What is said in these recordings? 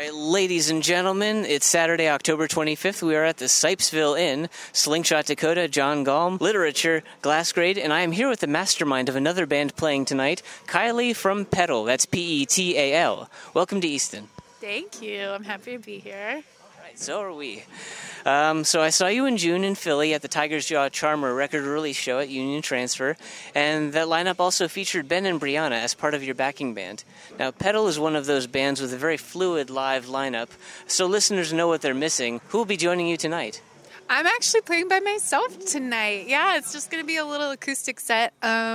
right, ladies and gentlemen, it's Saturday, October 25th. We are at the Sipesville Inn, Slingshot Dakota, John Galm, Literature, Glassgrade, and I am here with the mastermind of another band playing tonight, Kylie from Petal. That's Petal. Welcome to Easton. Thank you. I'm happy to be here. So are we. So I saw you in June in Philly at the Tiger's Jaw Charmer record release show at Union Transfer, and that lineup also featured Ben and Brianna as part of your backing band. Now, Petal is one of those bands with a very fluid live lineup, so listeners know what they're missing. Who will be joining you tonight? I'm actually playing by myself tonight. Yeah, it's just going to be a little acoustic set,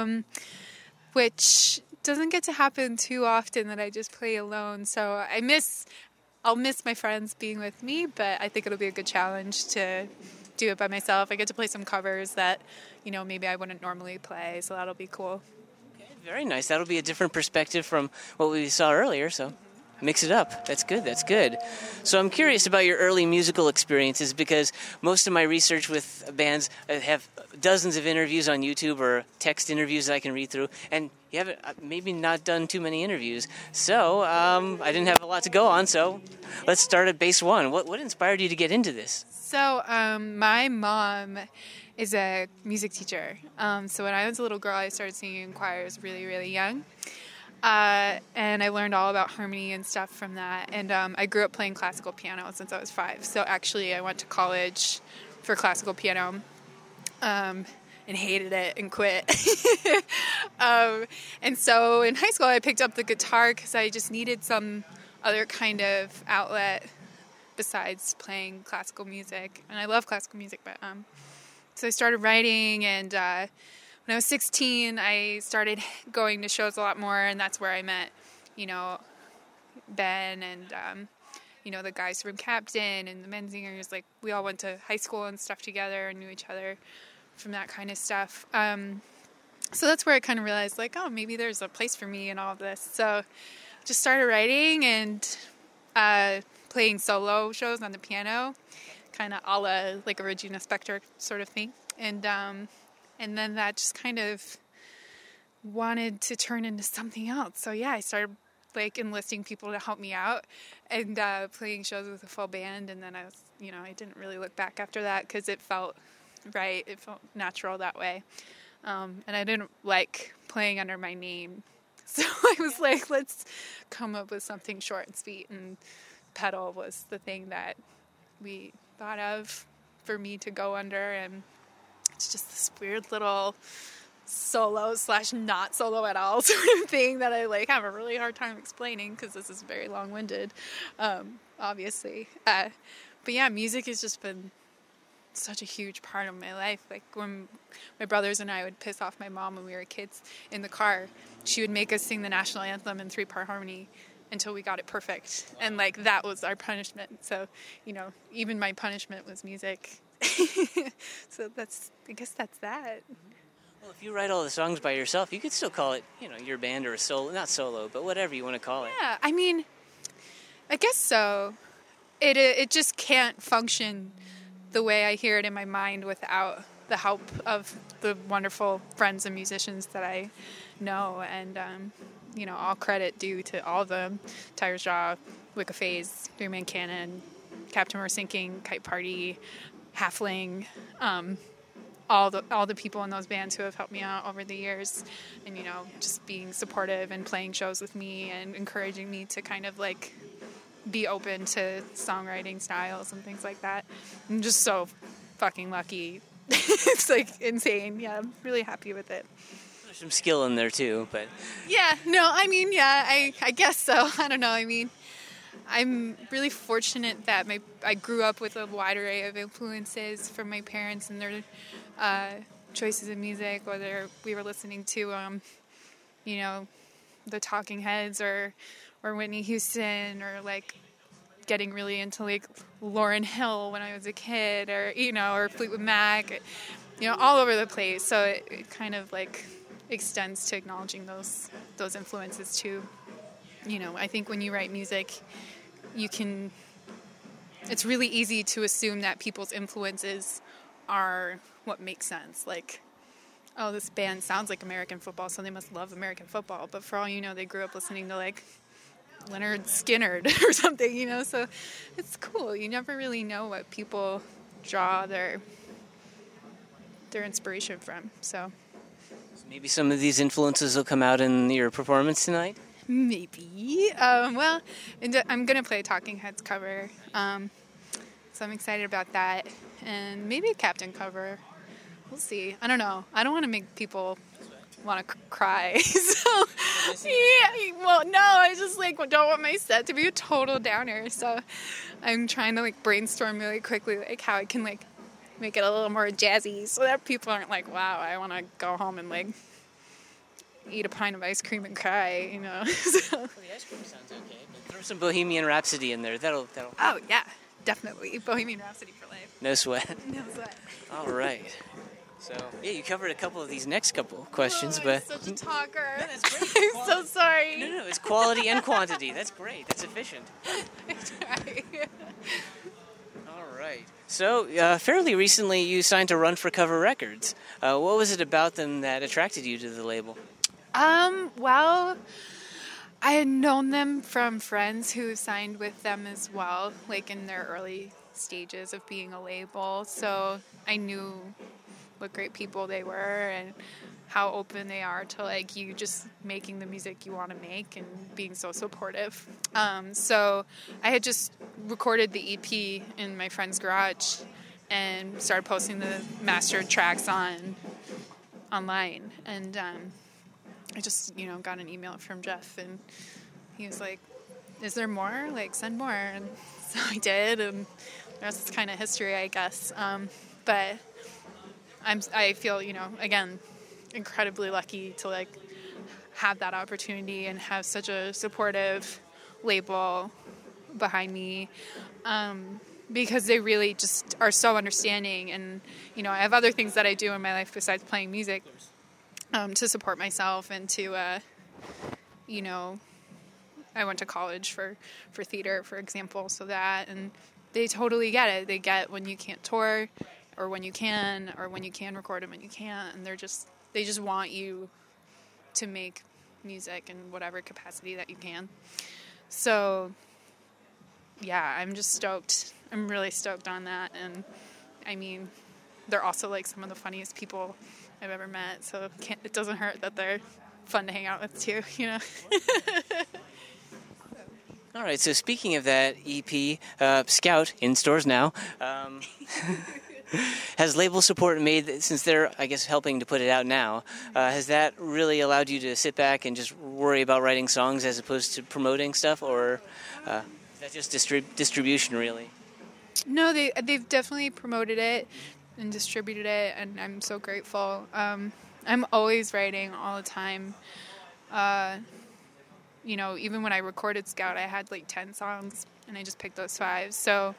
which doesn't get to happen too often that I just play alone, so I'll miss my friends being with me, but I think it'll be a good challenge to do it by myself. I get to play some covers that, maybe I wouldn't normally play, so that'll be cool. Okay, very nice. That'll be a different perspective from what we saw earlier, so mix it up. That's good. So I'm curious about your early musical experiences because most of my research with bands have dozens of interviews on YouTube or text interviews that I can read through, and you haven't maybe not done too many interviews. So I didn't have a lot to go on, so let's start at base one. What inspired you to get into this? So my mom is a music teacher. So when I was a little girl, I started singing in choirs really, really young. And I learned all about harmony and stuff from that. And I grew up playing classical piano since I was 5. So actually I went to college for classical piano and hated it and quit. And so in high school I picked up the guitar because I just needed some other kind of outlet besides playing classical music. And I love classical music, but so I started writing, and when I was 16, I started going to shows a lot more, and that's where I met, Ben and, the guys from Captain and the Menzingers. Like, we all went to high school and stuff together and knew each other from that kind of stuff. So that's where I kind of realized, maybe there's a place for me in all of this. So just started writing and playing solo shows on the piano, kind of a la, like a Regina Spektor sort of thing. And then that just kind of wanted to turn into something else. So yeah, I started enlisting people to help me out and playing shows with a full band. And then I was, I didn't really look back after that because it felt right. It felt natural that way. And I didn't like playing under my name. So I was like, let's come up with something short and sweet. And Petal was the thing that we thought of for me to go under. And it's just this weird little solo / not solo at all sort of thing that I have a really hard time explaining because this is very long-winded, obviously. But yeah, music has just been such a huge part of my life. Like when my brothers and I would piss off my mom when we were kids in the car, she would make us sing the national anthem in 3-part harmony until we got it perfect. And that was our punishment. So, even my punishment was music. So I guess that's that. Well, if you write all the songs by yourself, you could still call it, your band or a solo, not solo, but whatever you want to call it. Yeah, I guess so. It just can't function the way I hear it in my mind without the help of the wonderful friends and musicians that I know. And, all credit due to all of them: Tiger's Jaw, Wicca Phase, 3-Man Cannon, Captain We're Sinking, Kite Party, Halfling, all the people in those bands who have helped me out over the years, and just being supportive and playing shows with me and encouraging me to kind of be open to songwriting styles and things like that. I'm just so fucking lucky. It's insane. Yeah, I'm really happy with it. There's some skill in there too, but yeah, no, I guess so. I don't know. I'm really fortunate that I grew up with a wide array of influences from my parents and their choices in music, whether we were listening to, the Talking Heads or Whitney Houston, or getting really into Lauryn Hill when I was a kid, or or Fleetwood Mac, all over the place. So it kind of extends to acknowledging those influences too. I think when you write music, it's really easy to assume that people's influences are what makes sense. This band sounds like American football, so they must love American football. But for all you know, they grew up listening to Leonard Skinner or something, so it's cool. You never really know what people draw their inspiration from, so. Maybe some of these influences will come out in your performance tonight? Maybe. Well, I'm going to play a Talking Heads cover, so I'm excited about that, and maybe a Captain cover. We'll see. I don't know. I don't want to make people want to cry. So, yeah. Well, no, I just don't want my set to be a total downer. So, I'm trying to brainstorm really quickly how I can make it a little more jazzy, so that people aren't like, "Wow, I want to go home and eat a pint of ice cream and cry," So. Well, the ice cream sounds okay, but throw some Bohemian Rhapsody in there. That'll. Oh yeah, definitely Bohemian Rhapsody for life. No sweat. No sweat. All right. So, yeah, you covered a couple of these next couple questions, I'm but... such a talker. No, that's great. I'm so sorry. No, it's quality and quantity. That's great. That's efficient. I try. All right. So, fairly recently you signed to Run for Cover Records. What was it about them that attracted you to the label? Well, I had known them from friends who signed with them as well, in their early stages of being a label. So I knew what great people they were and how open they are to you just making the music you want to make and being so supportive. So I had just recorded the EP in my friend's garage and started posting the mastered tracks online. And I just, got an email from Jeff, and he was like, "Is there more? Send more." And so I did, and the rest is kind of history, I guess. But I feel, again, incredibly lucky to have that opportunity and have such a supportive label behind me, because they really just are so understanding. And I have other things that I do in my life besides playing music, to support myself and to I went to college for theater, for example, so that, and they totally get it. They get when you can't tour, or when you can, or when you can record and when you can't, and they just want you to make music in whatever capacity that you can. So, yeah, I'm just stoked. I'm really stoked on that, and I mean, they're also some of the funniest people I've ever met, so it doesn't hurt that they're fun to hang out with too, All right, so speaking of that EP, Scout, in stores now, has label support made, since they're, I guess, helping to put it out now, has that really allowed you to sit back and just worry about writing songs as opposed to promoting stuff, or is that just distribution, really? No, they've definitely promoted it and distributed it, and I'm so grateful. I'm always writing all the time. Even when I recorded Scout, I had 10 songs, and I just picked those 5. So,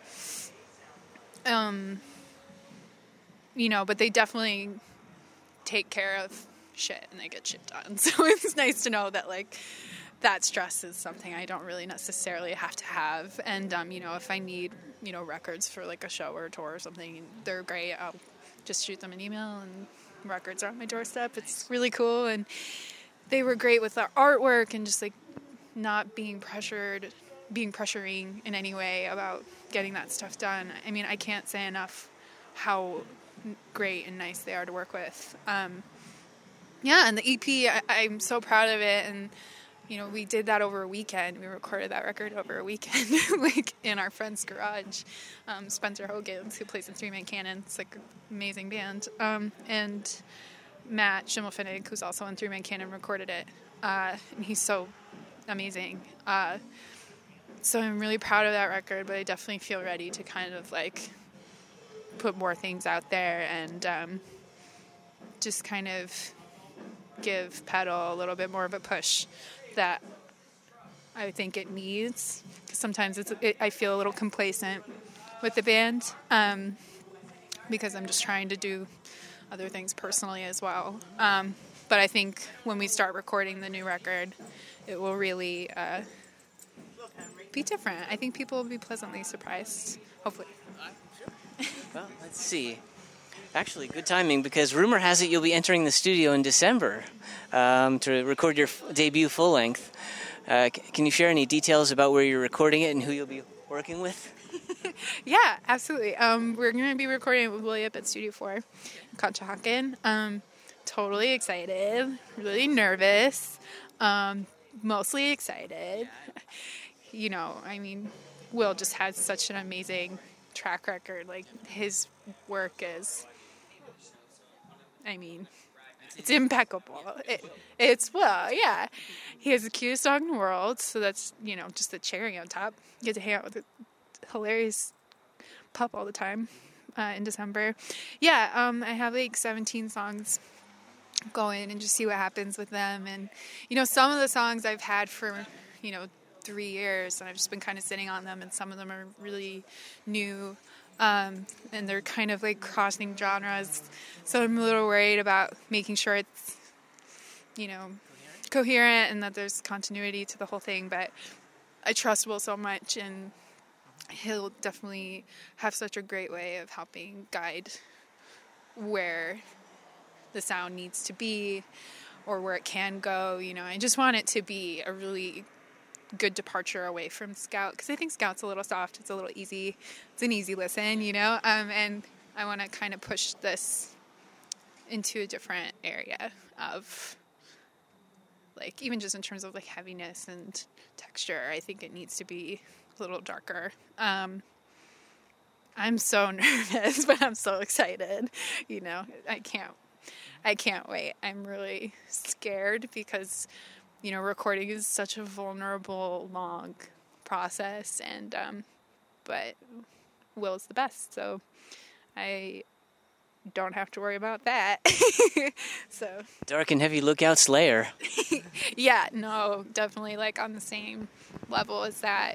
but they definitely take care of shit, and they get shit done. So it's nice to know that, that stress is something I don't really necessarily have to have. And, if I need, records for, a show or a tour or something, they're great. I'll just shoot them an email, and records are on my doorstep. It's really cool, and they were great with our artwork and just, not being pressuring in any way about getting that stuff done. I mean, I can't say enough how great and nice they are to work with. And the EP, I'm so proud of it, and we did that over a weekend. We recorded that record over a weekend, in our friend's garage. Spencer Hogan, who plays in Three Man Cannon, it's an amazing band, and Matt Schimmelfinnig, who's also in Three Man Cannon, recorded it, and he's so amazing. So I'm really proud of that record, but I definitely feel ready to kind of put more things out there and just kind of give Pedal a little bit more of a push that I think it needs. Because sometimes I feel a little complacent with the band, because I'm just trying to do other things personally as well. But I think when we start recording the new record, it will really be different. I think people will be pleasantly surprised, hopefully. Well, let's see. Actually, good timing, because rumor has it you'll be entering the studio in December to record your debut full-length. Can you share any details about where you're recording it and who you'll be working with? Yeah, absolutely. We're going to be recording it with Willie up at Studio 4 in Conshohocken. Totally excited, really nervous, mostly excited. You know, I mean, Will just has such an amazing track record. Like, his work is, I mean, it's impeccable. It's, well, yeah. He has the cutest dog in the world, so that's, you know, just the cherry on top. You get to hang out with a hilarious pup all the time in December. Yeah, I have like 17 songs going and just see what happens with them. And, you know, some of the songs I've had for, 3 years, and I've just been kind of sitting on them, and some of them are really new. And they're kind of like crossing genres. So I'm a little worried about making sure it's, coherent and that there's continuity to the whole thing. But I trust Will so much, and he'll definitely have such a great way of helping guide where the sound needs to be or where it can go. I just want it to be a really good departure away from Scout, because I think Scout's a little soft. It's a little easy. It's an easy listen, and I want to kind of push this into a different area of, like, even just in terms of like heaviness and texture. I think it needs to be a little darker. I'm so nervous, but I'm so excited. I can't wait. I'm really scared because, recording is such a vulnerable, long process, and but Will's the best, so I don't have to worry about that. So Dark and heavy lookout Slayer. Yeah, no, definitely like on the same level as that.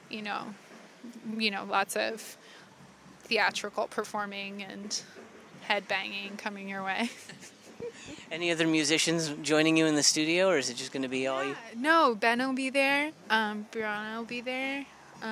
Lots of theatrical performing and headbanging coming your way. Any other musicians joining you in the studio, or is it just going to be all you? No, Ben will be there. Brianna will be there.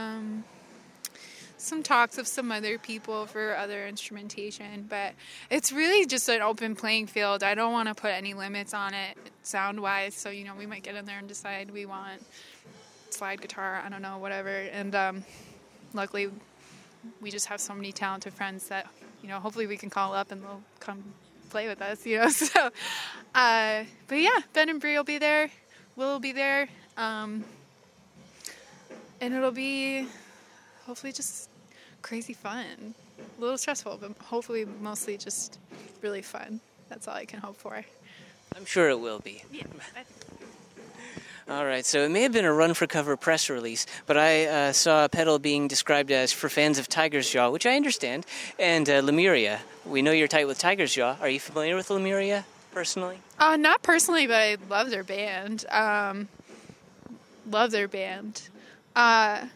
Some talks of some other people for other instrumentation, but it's really just an open playing field. I don't want to put any limits on it sound-wise, so, we might get in there and decide we want slide guitar, I don't know, whatever. And luckily, we just have so many talented friends that, hopefully we can call up and they'll come play with us, so, but yeah, Ben and Bree will be there, Will will be there, and it'll be hopefully just crazy fun, a little stressful, but hopefully mostly just really fun. That's all I can hope for. I'm sure it will be. Yeah. All right, so it may have been a run-for-cover press release, but I saw Petal being described as for fans of Tiger's Jaw, which I understand, and Lemuria. We know you're tight with Tiger's Jaw. Are you familiar with Lemuria, personally? Not personally, but I love their band. I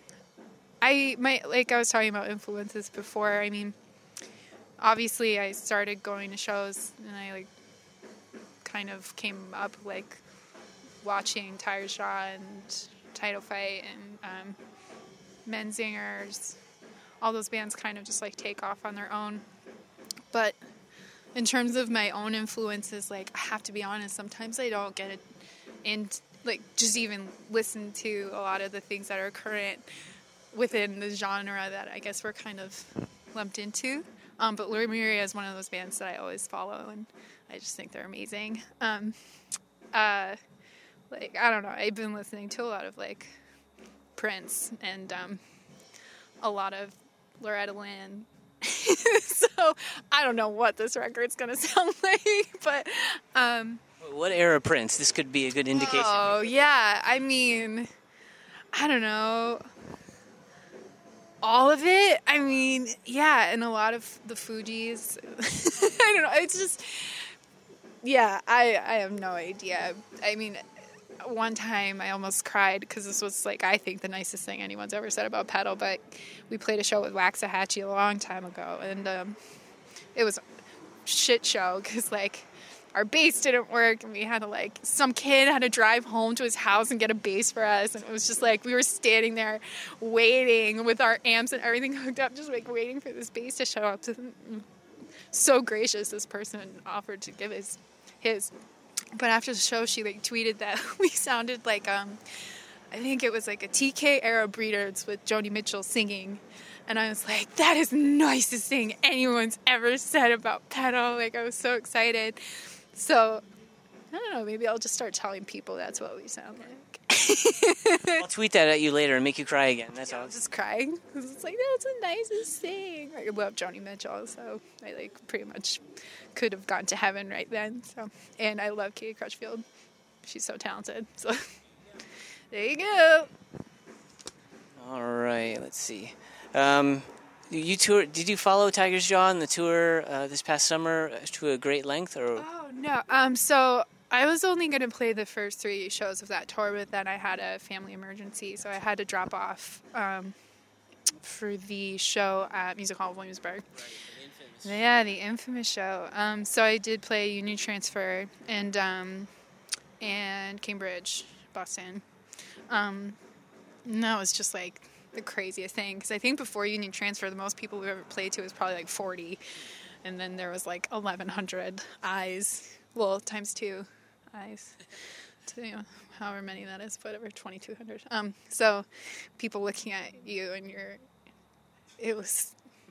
was talking about influences before. I mean, obviously I started going to shows, and I, kind of came up, watching Tiger's Jaw and Title Fight and Menzingers. All those bands kind of just take off on their own. But in terms of my own influences, I have to be honest, sometimes I don't get it in, just even listen to a lot of the things that are current within the genre that I guess we're kind of lumped into. But Lemuria is one of those bands that I always follow, and I just think they're amazing. I don't know, I've been listening to a lot of Prince and a lot of Loretta Lynn. So I don't know what this record's going to sound like, but what era Prince? This could be a good indication. Oh, yeah. I mean, I don't know. All of it? I mean, yeah, and a lot of the Fugees. I don't know. It's just, yeah, I have no idea. I mean, one time I almost cried because this was, I think the nicest thing anyone's ever said about Petal, but we played a show with Waxahachie a long time ago, and it was a shit show because, our bass didn't work, and we had to, some kid had to drive home to his house and get a bass for us, and it was just, we were standing there waiting with our amps and everything hooked up, just, waiting for this bass to show up. So gracious, this person offered to give his But after the show, she like tweeted that we sounded like I think it was like a TK era Breeders with Joni Mitchell singing. And I was like, that is the nicest thing anyone's ever said about Petal. Like, I was so excited. So, I don't know, maybe I'll just start telling people that's what we sound like. I'll tweet that at you later and make you cry again. That's all. I was just crying. It's like, that's the nicest thing. I love Joni Mitchell, so I like pretty much could have gone to heaven right then. So, and I love Katie Crutchfield. She's so talented. So, there you go. All right, let's see. You tour? Did you follow Tiger's Jaw on the tour this past summer to a great length? Or Oh no. So I was only going to play the first 3 shows of that tour, but then I had a family emergency, so I had to drop off for the show at Music Hall of Williamsburg. Yeah, the infamous show. So I did play Union Transfer and Cambridge, Boston. And that was just like the craziest thing, because I think before Union Transfer, the most people we've ever played to was probably like 40, and then there was like 1,100 eyes, well, times 2 eyes, to, you know, however many that is, whatever, 2,200. So people looking at you, and it was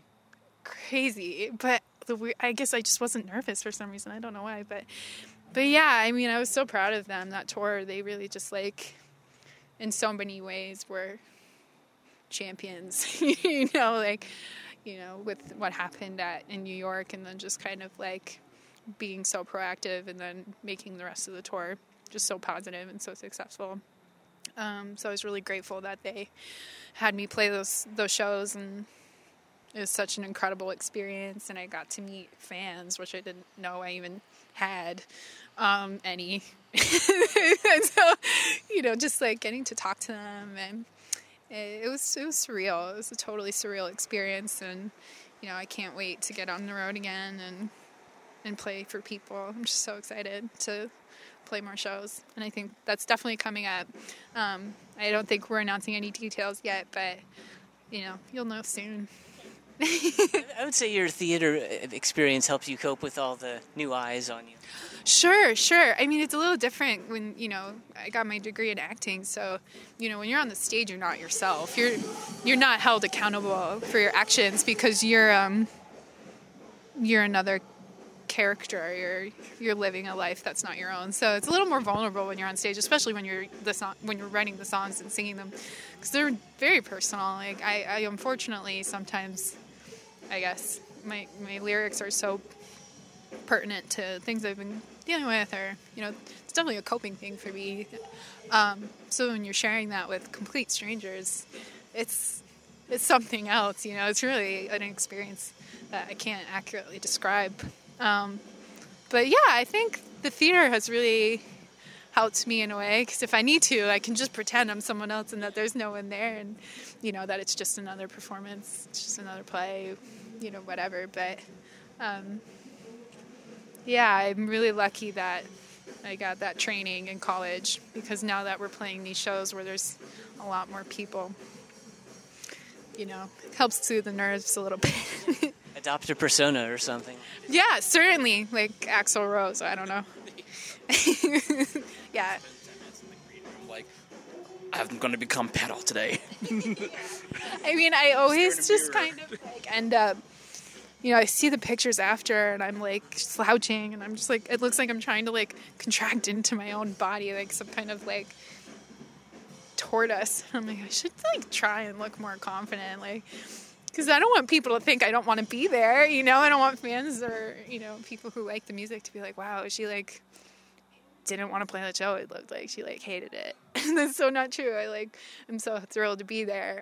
crazy, but I guess I just wasn't nervous for some reason. I don't know why, but yeah, I mean, I was so proud of them. That tour, they really just like, in so many ways, were champions, you know, like, you know, with what happened in New York, and then just kind of like being so proactive, and then making the rest of the tour just so positive and so successful. So I was really grateful that they had me play those shows, and it was such an incredible experience, and I got to meet fans, which I didn't know I even had any. And so, you know, just like getting to talk to them, and it was surreal. It was a totally surreal experience, and you know, I can't wait to get on the road again and play for people. I'm just so excited to play more shows, and I think that's definitely coming up. I don't think we're announcing any details yet, but you know, you'll know soon. I would say your theater experience helps you cope with all the new eyes on you. Sure. I mean, it's a little different when, you know, I got my degree in acting, so, you know, when you're on the stage, you're not yourself. You're not held accountable for your actions, because you're another character. You're living a life that's not your own. So it's a little more vulnerable when you're on stage, especially when you're writing the songs and singing them, because they're very personal. Like I unfortunately sometimes, I guess my lyrics are so pertinent to things I've been dealing with, or, you know, it's definitely a coping thing for me. So when you're sharing that with complete strangers, it's something else, you know. It's really an experience that I can't accurately describe. But yeah, I think the theater has really helped me in a way, because if I need to, I can just pretend I'm someone else and that there's no one there, and, you know, that it's just another performance, it's just another play, you know, whatever. But yeah, I'm really lucky that I got that training in college, because now that we're playing these shows where there's a lot more people, you know, it helps soothe the nerves a little bit. Adopt a persona or something. Yeah, certainly. Like Axl Rose, I don't know. Yeah. Like, I'm going to become Petal today. I mean, I always just kind of like end up, you know, I see the pictures after, and I'm like slouching, and I'm just like, it looks like I'm trying to like contract into my own body, like some kind of like tortoise. I'm like, I should like try and look more confident, like, because I don't want people to think I don't want to be there, you know. I don't want fans or, you know, people who like the music to be like, wow, she like didn't want to play the show. It looked like she like hated it. And that's so not true. I'm so thrilled to be there.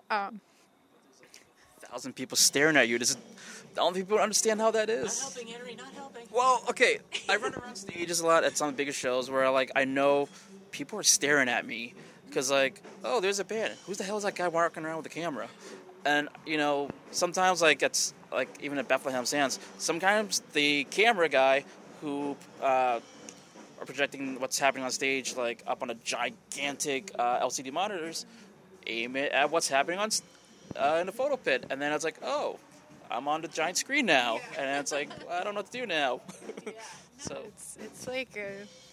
1,000 people staring at you. The only people don't understand how that is. Not helping, Henry, not helping. Well, okay, I run around stages a lot at some of the bigger shows where, like, I know people are staring at me because, like, oh, there's a band. Who the hell is that guy walking around with a camera? And, you know, sometimes, like, it's, like, even at Bethlehem Sands, sometimes the camera guy who are projecting what's happening on stage, like, up on a gigantic LCD monitors, aim it at what's happening on in the photo pit. And then it's like, oh, I'm on the giant screen now. And it's like, I don't know what to do now. So it's like it's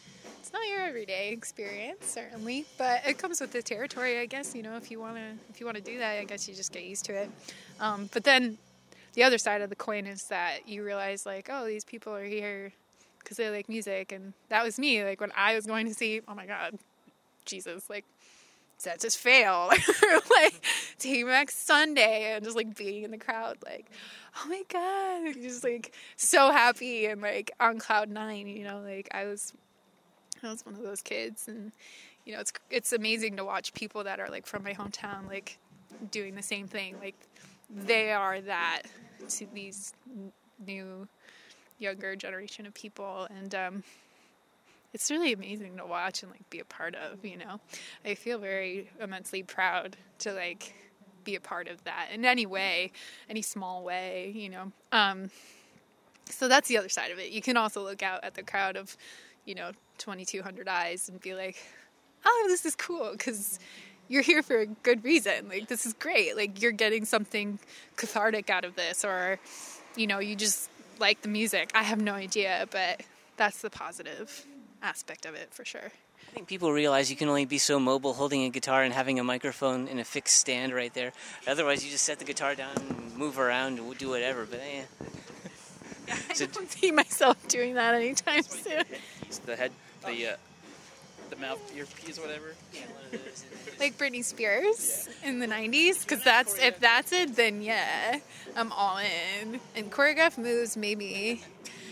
It's not your everyday experience, certainly, but it comes with the territory, I guess. You know, if you want to do that, I guess you just get used to it. But then the other side of the coin is that you realize, like, oh, these people are here because they like music, and that was me. Like, when I was going to see, oh my God, Jesus, like, does that just fail? Or like T-Rex Sunday, and just like being in the crowd, like, oh my God, just like so happy and like on cloud nine, you know, like I was one of those kids. And you know, it's amazing to watch people that are like from my hometown like doing the same thing. Like they are that to these new younger generation of people, and it's really amazing to watch and like be a part of, you know. I feel very immensely proud to like be a part of that in any way, any small way, you know. So that's the other side of it. You can also look out at the crowd of, you know, 2,200 eyes and be like, oh, this is cool because you're here for a good reason. Like, this is great. Like, you're getting something cathartic out of this, or, you know, you just like the music. I have no idea, but that's the positive aspect of it for sure. I think people realize you can only be so mobile holding a guitar and having a microphone in a fixed stand right there. Otherwise, you just set the guitar down and move around and do whatever. But Yeah, I don't see myself doing that anytime soon. The head, the mouth earpiece or whatever. Yeah, one of those. Like Britney Spears in the 90s, because if that's it, then yeah, I'm all in. And choreographed moves, maybe.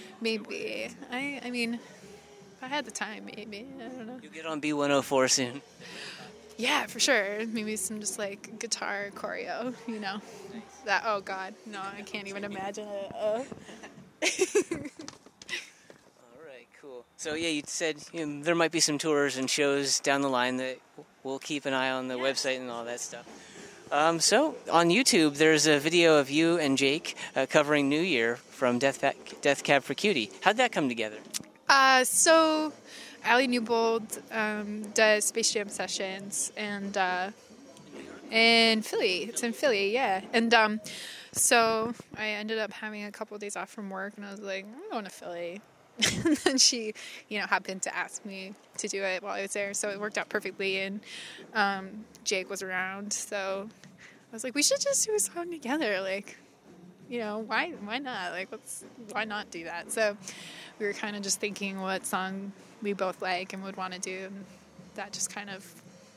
I mean, if I had the time, maybe. I don't know. You'll get on B104 soon. Yeah, for sure. Maybe some just like guitar choreo, you know. That. Oh God, no, I can't even imagine it. All right, cool. So yeah, you said there might be some tours and shows down the line that we'll keep an eye on the website and all that stuff. So on YouTube, there's a video of you and Jake covering New Year from Death Cab for Cutie. How'd that come together? So Allie Newbold does Space Jam sessions, and in Philly. It's in Philly, yeah. And so I ended up having a couple of days off from work, and I was like, I'm going to Philly. And then she, you know, happened to ask me to do it while I was there, so it worked out perfectly. And Jake was around, so I was like, we should just do a song together, like, you know, why not? Like, why not do that? So we were kind of just thinking what song we both like and would want to do, and that just kind of,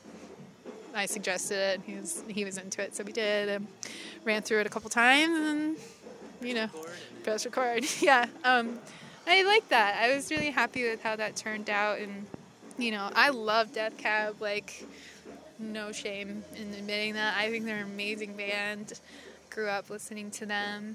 I suggested it. He was into it, so we did. And ran through it a couple times, and you know, press record. Yeah, I like that. I was really happy with how that turned out, and you know, I love Death Cab. Like, no shame in admitting that. I think they're an amazing band. Grew up listening to them.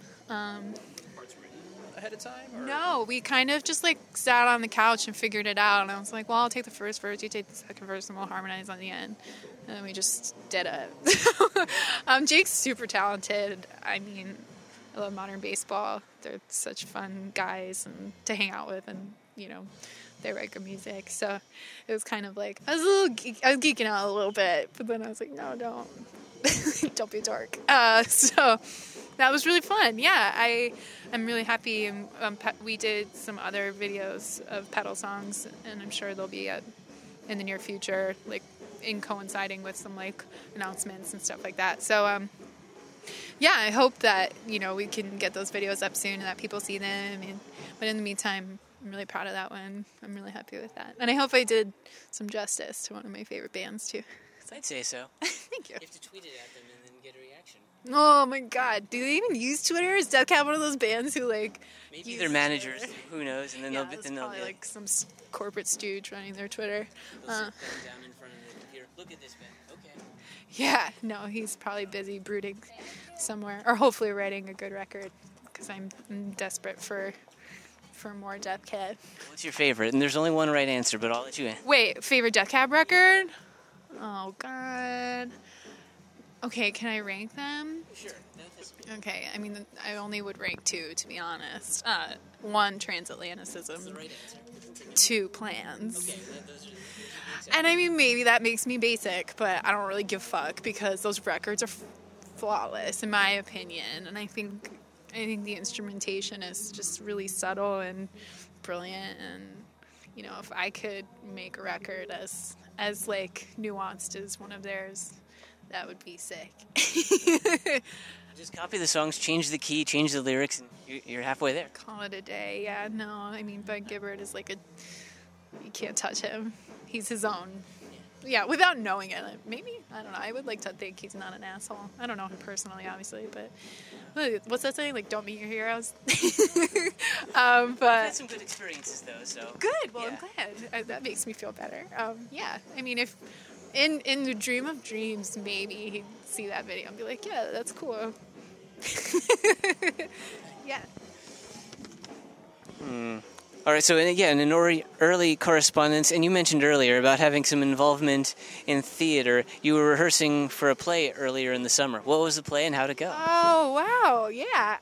Ahead of time? Or? No, we kind of just like sat on the couch and figured it out. And I was like, well, I'll take the first verse, you take the second verse, and we'll harmonize on the end. And then we just did it. Jake's super talented. I mean, I love modern baseball. They're such fun guys and to hang out with, and you know, they write good music. So it was kind of like I was geeking out a little bit, but then I was like, no, don't. Don't be a dork. So that was really fun. Yeah, I'm really happy. We did some other videos of pedal songs, and I'm sure they'll be in the near future, like in coinciding with some like announcements and stuff like that. So yeah, I hope that, you know, we can get those videos up soon and that people see them. But in the meantime, I'm really proud of that one. I'm really happy with that, and I hope I did some justice to one of my favorite bands too. I'd say so. Thank you. You have to tweet it at them and then get a reaction. Oh my God! Do they even use Twitter? Is Death Cab one of those bands who like? Maybe their managers. Who knows? And then Yeah, they'll it's they'll probably like some corporate stooge running their Twitter. sit down in front of the computer. Look at this band. Okay. Yeah, no, he's probably busy brooding somewhere, or hopefully writing a good record. Because I'm desperate for more Death Cab. What's your favorite? And there's only one right answer, but I'll let you in. Wait, favorite Death Cab record? Oh God. Okay, can I rank them? Sure. Okay, I mean, I only would rank two, to be honest. One, Transatlanticism. Right answer. 2, Plans. Okay, those are And I mean, maybe that makes me basic, but I don't really give a fuck because those records are flawless, in my opinion. And I think the instrumentation is just really subtle and brilliant, and if I could make a record as like nuanced as one of theirs, that would be sick. Just copy the songs, change the key, change the lyrics, and you're halfway there. Call it a day. Yeah, no, I mean, Ben Gibbard is like you can't touch him. He's his own. Yeah, without knowing it. Maybe, I don't know. I would like to think he's not an asshole. I don't know him personally, obviously, but what's that saying? Like, don't meet your heroes? I've But had some good experiences, though, so. good. Well, Yeah. I'm glad. That makes me feel better. Yeah, I mean, if in the dream of dreams, maybe he'd see that video and be like, yeah, that's cool. Yeah. All right, so again, in early correspondence, and you mentioned earlier about having some involvement in theater. You were rehearsing for a play earlier in the summer. What was the play and how'd it go? Oh, wow. Yeah.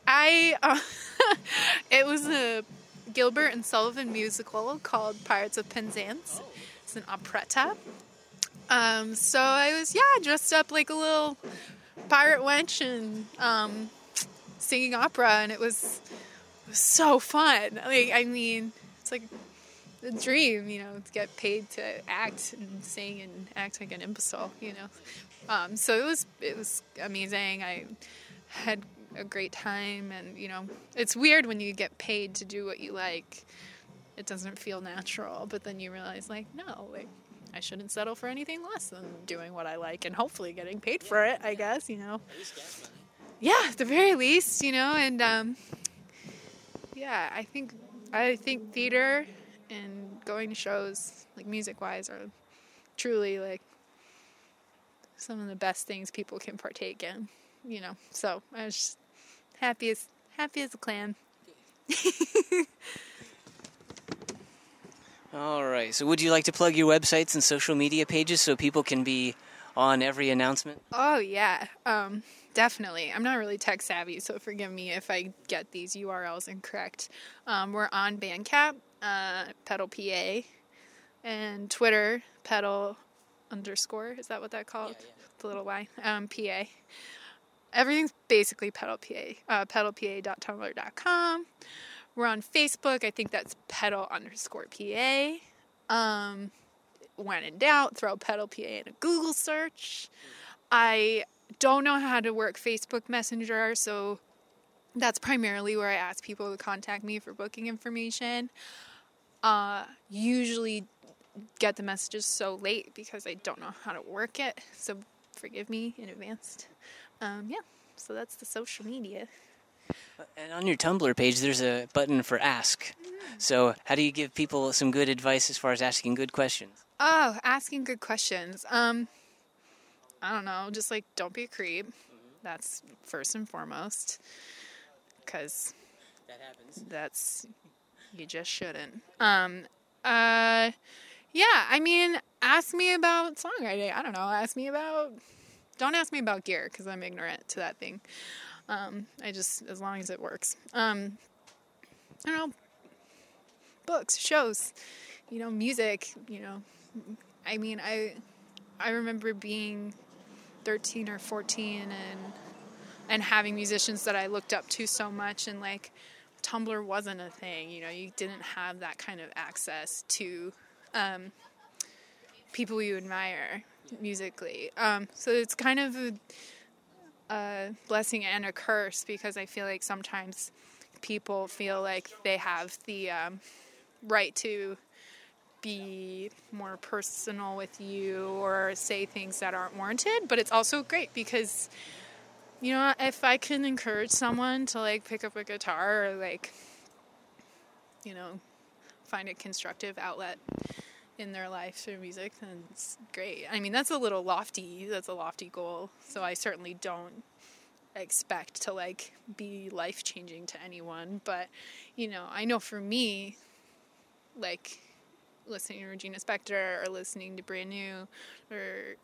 It was a Gilbert and Sullivan musical called Pirates of Penzance. It's an operetta. So I was, dressed up like a little pirate wench and singing opera, and it was so fun. Like, I mean, it's like a dream, to get paid to act and sing and act like an imbecile, So it was amazing. I had a great time, and it's weird when you get paid to do what you like. It doesn't feel natural, but then you realize, like, no, like, I shouldn't settle for anything less than doing what I like and hopefully getting paid for it, I guess, Yeah, at the very least, and I think theater and going to shows, like, music-wise, are truly, like, some of the best things people can partake in, So I was just happy as a clam. All right, so would you like to plug your websites and social media pages so people can be on every announcement? Oh, yeah. Definitely. I'm not really tech savvy, so forgive me if I get these URLs incorrect. We're on Bandcamp, Pedal PA, and Twitter, Pedal _ is that what that's called? Yeah. The little Y. PA. Everything's basically Pedal PA. Pedalpa.tumblr.com. We're on Facebook. I think that's Pedal _ PA. When in doubt, throw Pedal PA in a Google search. I don't know how to work Facebook Messenger, so that's primarily where I ask people to contact me for booking information. Usually get the messages so late because I don't know how to work it, so forgive me in advance. So that's the social media. And on your Tumblr page, there's a button for Ask. So how do you give people some good advice as far as asking good questions? Oh, asking good questions. I don't know, just like don't be a creep. That's first and foremost, because That happens. that's you just shouldn't. I mean, ask me about songwriting. I don't know. Don't ask me about gear because I'm ignorant to that thing. As long as it works. I don't know, books, shows, music, I mean, I remember being 13 or 14 and having musicians that I looked up to so much, and like Tumblr wasn't a thing, you didn't have that kind of access to people you admire musically. So it's kind of a blessing and a curse, because I feel like sometimes people feel like they have the right to be more personal with you or say things that aren't warranted, but it's also great because, if I can encourage someone to like pick up a guitar or like, find a constructive outlet in their life through music, then it's great. I mean, that's a lofty goal, so I certainly don't expect to like be life-changing to anyone, but I know for me, like listening to Regina Spektor or listening to Brand New or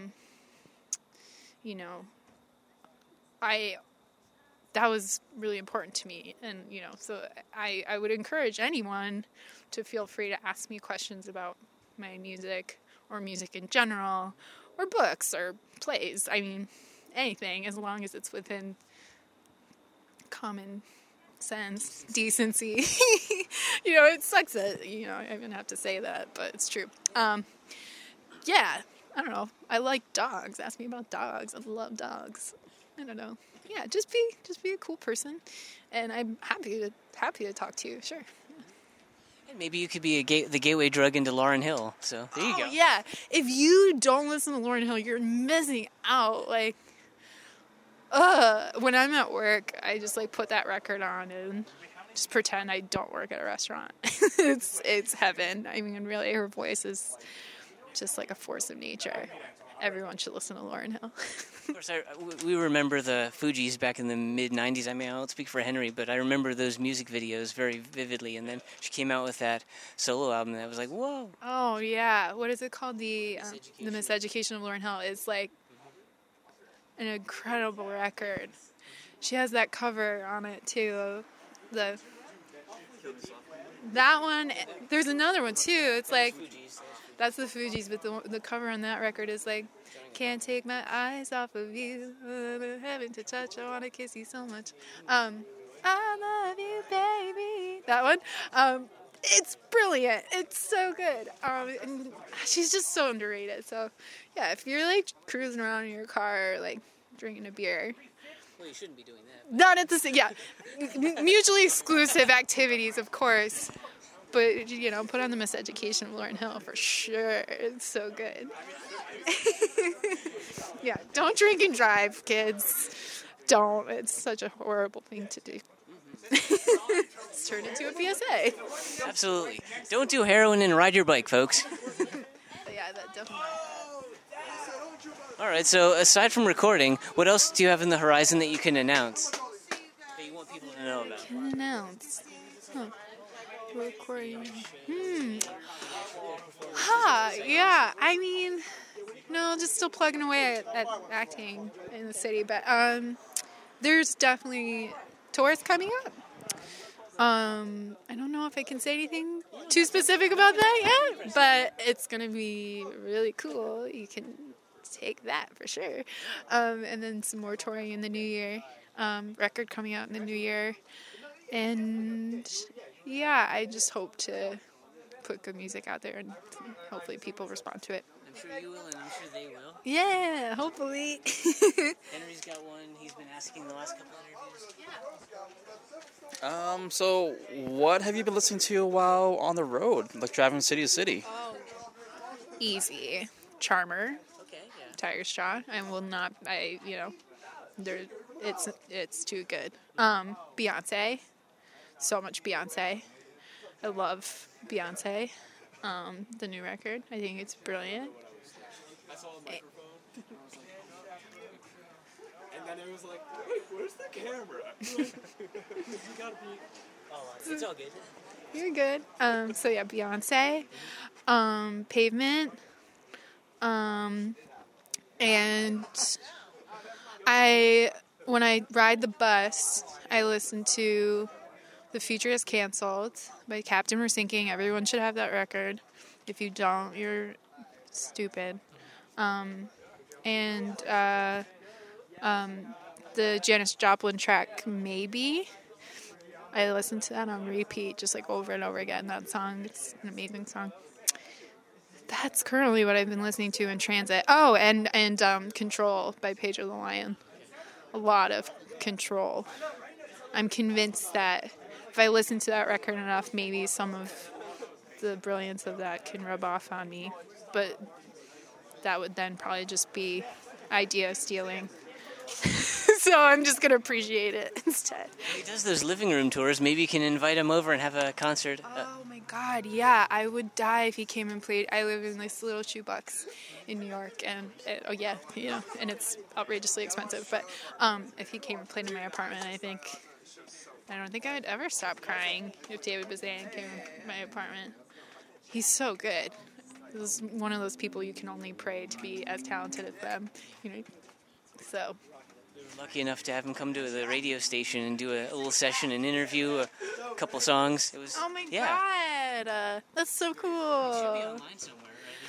that was really important to me, and so I would encourage anyone to feel free to ask me questions about my music or music in general or books or plays. I mean, anything, as long as it's within common sense, decency. It sucks that, I even have to say that, but it's true. Yeah, I don't know. I like dogs. Ask me about dogs. I love dogs. I don't know. Yeah, just be a cool person, and I'm happy to talk to you. Sure. And maybe you could be the gateway drug into Lauryn Hill. So there you go. Yeah. If you don't listen to Lauryn Hill, you're missing out. Like, when I'm at work, I just put that record on and just pretend I don't work at a restaurant. It's heaven. I mean, really, her voice is just like a force of nature. Everyone should listen to Lauryn Hill. Of course, we remember the Fugees back in the mid-'90s. I mean, I don't speak for Henry, but I remember those music videos very vividly. And then she came out with that solo album that was like, whoa. Oh, yeah. What is it called? The Miseducation of Lauryn Hill is like an incredible record. She has that cover on it, too. That one. There's another one, too. It's like... That's the Fugees, but the cover on that record is like, can't take my eyes off of you, having to touch, I want to kiss you so much. I love you, baby. That one. It's brilliant. It's so good. And she's just so underrated. So, yeah, if you're cruising around in your car, drinking a beer. Well, you shouldn't be doing that. Not at the same, yeah. Mutually exclusive activities, of course. But, put on the Miseducation of Lauryn Hill for sure. It's so good. Yeah, don't drink and drive, kids. Don't. It's such a horrible thing to do. It's turned into a PSA. Absolutely. Don't do heroin and ride your bike, folks. Yeah, that definitely. All right, so aside from recording, what else do you have in the horizon that you can announce? That you want people to know about? Can announce. Huh. Recording. Yeah. I mean, no, just still plugging away at acting in the city. But there's definitely tours coming up. I don't know if I can say anything too specific about that yet, but it's gonna be really cool. You can take that for sure. And then some more touring in the new year. Record coming out in the new year. And yeah, I just hope to put good music out there and hopefully people respond to it. I'm sure you will, and I'm sure they will. Yeah, hopefully. Henry's got one he's been asking the last couple interviews. So what have you been listening to while on the road, traveling city to city? Oh, easy. Charmer. Okay, yeah. Tiger Straw. I will not, it's too good. Beyonce. So much Beyonce. I love Beyonce. The new record. I think it's brilliant. I saw the microphone. And then it was like, wait, where's the camera? You gotta be... Oh, it's all good. You're good. So yeah, Beyonce. Pavement. And when I ride the bus, I listen to The Future Is Cancelled by Captain We're Sinking. Everyone should have that record. If you don't, you're stupid. The Janis Joplin track, Maybe. I listen to that on repeat, just over and over again. That song, it's an amazing song. That's currently what I've been listening to in transit. Oh, and Control by Pedro the Lion. A lot of Control. I'm convinced that if I listen to that record enough, maybe some of the brilliance of that can rub off on me. But that would then probably just be idea stealing. So I'm just going to appreciate it instead. He does those living room tours. Maybe you can invite him over and have a concert. Oh my God, yeah. I would die if he came and played. I live in this little shoebox in New York, and and it's outrageously expensive. But if he came and played in my apartment, I don't think I would ever stop crying if David Bazan came in my apartment. He's so good. He's one of those people you can only pray to be as talented as them. So. Lucky enough to have him come to the radio station and do a little session, an interview, a couple songs. It was. Oh my God, that's so cool. It should be online somewhere. Right?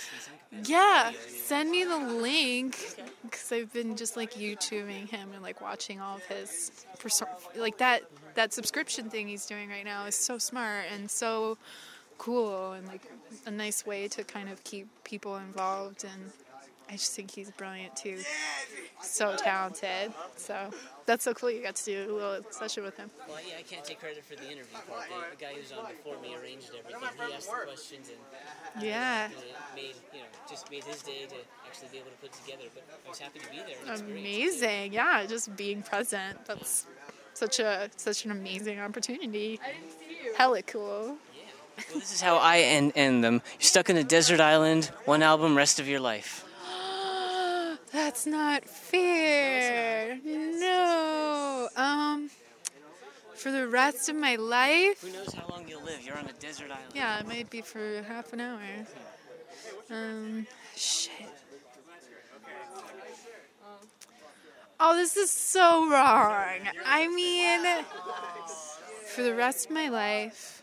in some capacity. Yeah, Video, anyway. send me the link because I've been just like YouTubing him and like watching all of his like that subscription thing he's doing right now is so smart and so cool and like a nice way to kind of keep people involved, and I just think he's brilliant too. So talented. So that's so cool you got to do a little session with him. Well, yeah, I can't take credit for the interview part. The guy who was on before me arranged everything. He asked the questions and Yeah. it made, just made his day to actually be able to put it together. But I was happy to be there and experience it. Amazing. Yeah, just being present. That's such an amazing opportunity. Hella cool. Well, this is how I end them. You're stuck in a desert island, one album, rest of your life. That's not fair. No. For the rest of my life. Who knows how long you'll live? You're on a desert island. Yeah, it might be for half an hour. Shit. Oh, this is so wrong. I mean, for the rest of my life.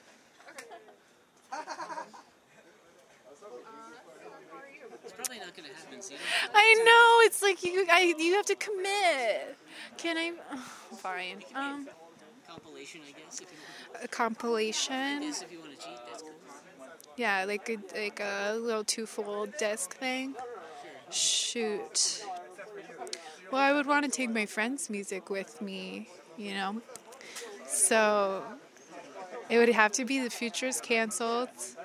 It's probably not going to happen, see? I know, it's like you have to commit. Can I? Oh, fine. Compilation, I guess. If you, A compilation. yes, if you want to cheat, that's cool. Yeah, like a little two-fold disc thing. Shoot. Well, I would want to take my friend's music with me, So it would have to be The Future's Canceled,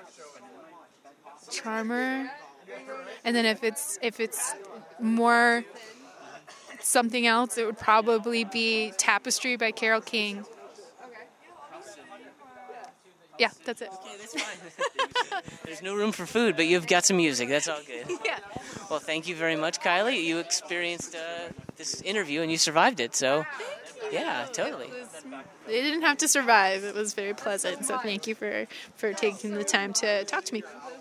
Charmer, and then if it's more something else, it would probably be Tapestry by Carole King. Yeah, that's it. Okay, that's fine. There's no room for food, but you've got some music. That's all good. Yeah. Well, thank you very much, Kylie. You experienced this interview and you survived it, so yeah, totally. It didn't have to survive. It was very pleasant. So thank you for taking the time to talk to me.